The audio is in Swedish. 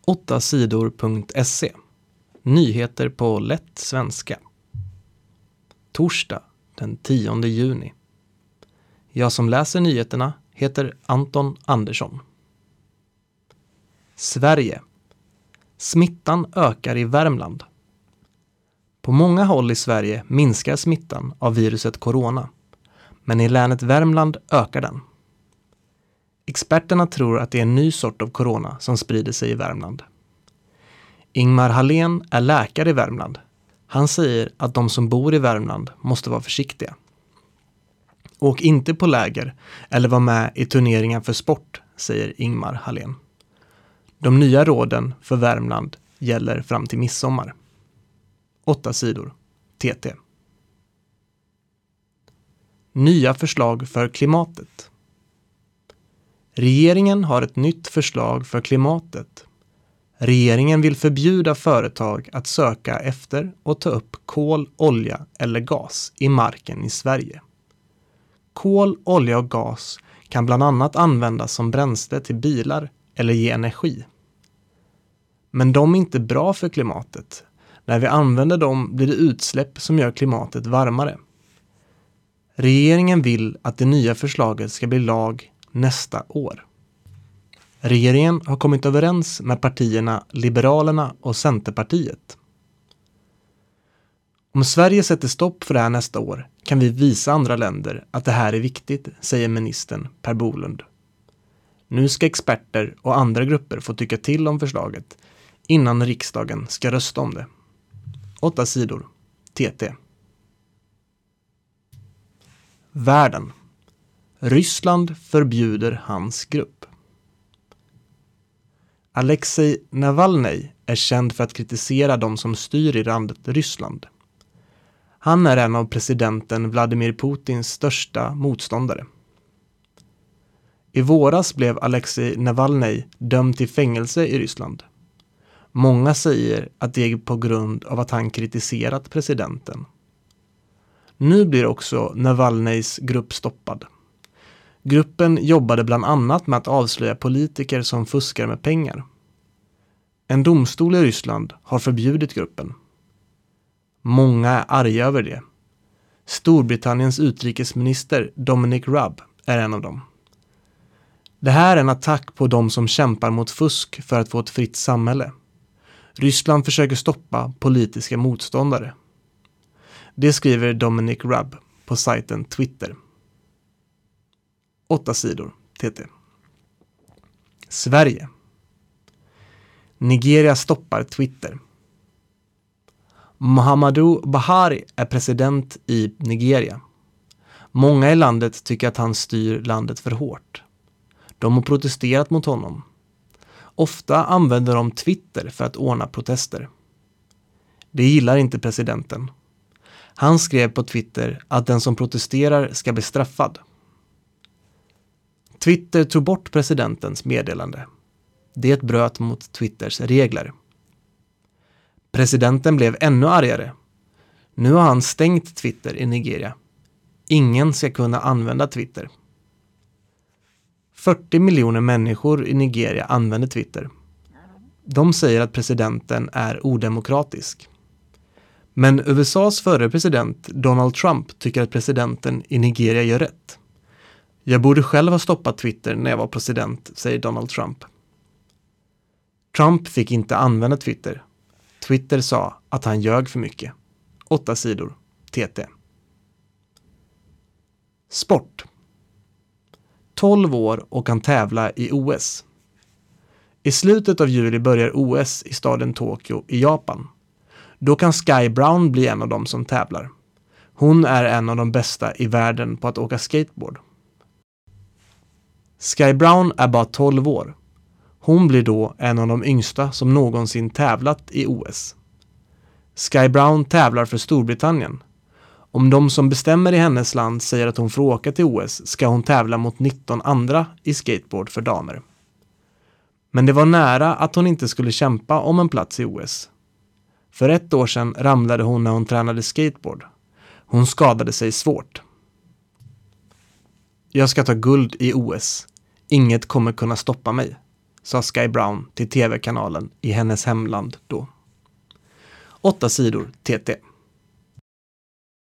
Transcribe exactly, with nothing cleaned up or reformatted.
åtta sidor punkt se. Nyheter på lätt svenska. Torsdag den tionde juni. Jag som läser nyheterna heter Anton Andersson. Sverige. Smittan ökar i Värmland. På många håll i Sverige minskar smittan av viruset corona, men i länet Värmland ökar den. Experterna tror att det är en ny sort av corona som sprider sig i Värmland. Ingmar Hallén är läkare i Värmland. Han säger att de som bor i Värmland måste vara försiktiga. Åk inte på läger eller var med i turneringar för sport, säger Ingmar Hallén. De nya råden för Värmland gäller fram till midsommar. Åtta sidor. T T. Nya förslag för klimatet. Regeringen har ett nytt förslag för klimatet. Regeringen vill förbjuda företag att söka efter och ta upp kol, olja eller gas i marken i Sverige. Kol, olja och gas kan bland annat användas som bränsle till bilar eller ge energi. Men de är inte bra för klimatet. När vi använder dem blir det utsläpp som gör klimatet varmare. Regeringen vill att det nya förslaget ska bli lag nästa år. Regeringen har kommit överens med partierna Liberalerna och Centerpartiet. Om Sverige sätter stopp för det här nästa år kan vi visa andra länder att det här är viktigt, säger ministern Per Bolund. Nu ska experter och andra grupper få tycka till om förslaget innan riksdagen ska rösta om det. Åtta sidor. T T. Världen. Ryssland förbjuder hans grupp. Alexej Navalny är känd för att kritisera de som styr i landet Ryssland. Han är en av presidenten Vladimir Putins största motståndare. I våras blev Alexej Navalny dömd till fängelse i Ryssland. Många säger att det är på grund av att han kritiserat presidenten. Nu blir också Navalnys grupp stoppad. Gruppen jobbade bland annat med att avslöja politiker som fuskar med pengar. En domstol i Ryssland har förbjudit gruppen. Många är arga över det. Storbritanniens utrikesminister Dominic Raab är en av dem. Det här är en attack på de som kämpar mot fusk för att få ett fritt samhälle. Ryssland försöker stoppa politiska motståndare. Det skriver Dominic Raab på sajten Twitter. Åtta sidor. T T. Sverige. Nigeria stoppar Twitter. Muhammadu Buhari är president i Nigeria. Många i landet tycker att han styr landet för hårt. De har protesterat mot honom. Ofta använder de Twitter för att ordna protester. Det gillar inte presidenten. Han skrev på Twitter att den som protesterar ska bli straffad. Twitter tog bort presidentens meddelande. Det bröt mot Twitters regler. Presidenten blev ännu argare. Nu har han stängt Twitter i Nigeria. Ingen ska kunna använda Twitter. fyrtio miljoner människor i Nigeria använder Twitter. De säger att presidenten är odemokratisk. Men U S A:s förre president Donald Trump tycker att presidenten i Nigeria gör rätt. Jag borde själv ha stoppat Twitter när jag var president, säger Donald Trump. Trump fick inte använda Twitter. Twitter sa att han ljög för mycket. Åtta sidor. T T. Sport. tolv år och kan tävla i O S. I slutet av juli börjar O S i staden Tokyo i Japan. Då kan Sky Brown bli en av dem som tävlar. Hon är en av de bästa i världen på att åka skateboard. Sky Brown är bara tolv år. Hon blir då en av de yngsta som någonsin tävlat i O S. Sky Brown tävlar för Storbritannien. Om de som bestämmer i hennes land säger att hon får åka till O S ska hon tävla mot nitton andra i skateboard för damer. Men det var nära att hon inte skulle kämpa om en plats i O S. För ett år sedan ramlade hon när hon tränade skateboard. Hon skadade sig svårt. Jag ska ta guld i O S. Inget kommer kunna stoppa mig, sa Sky Brown till tv-kanalen i hennes hemland då. Åtta sidor T T.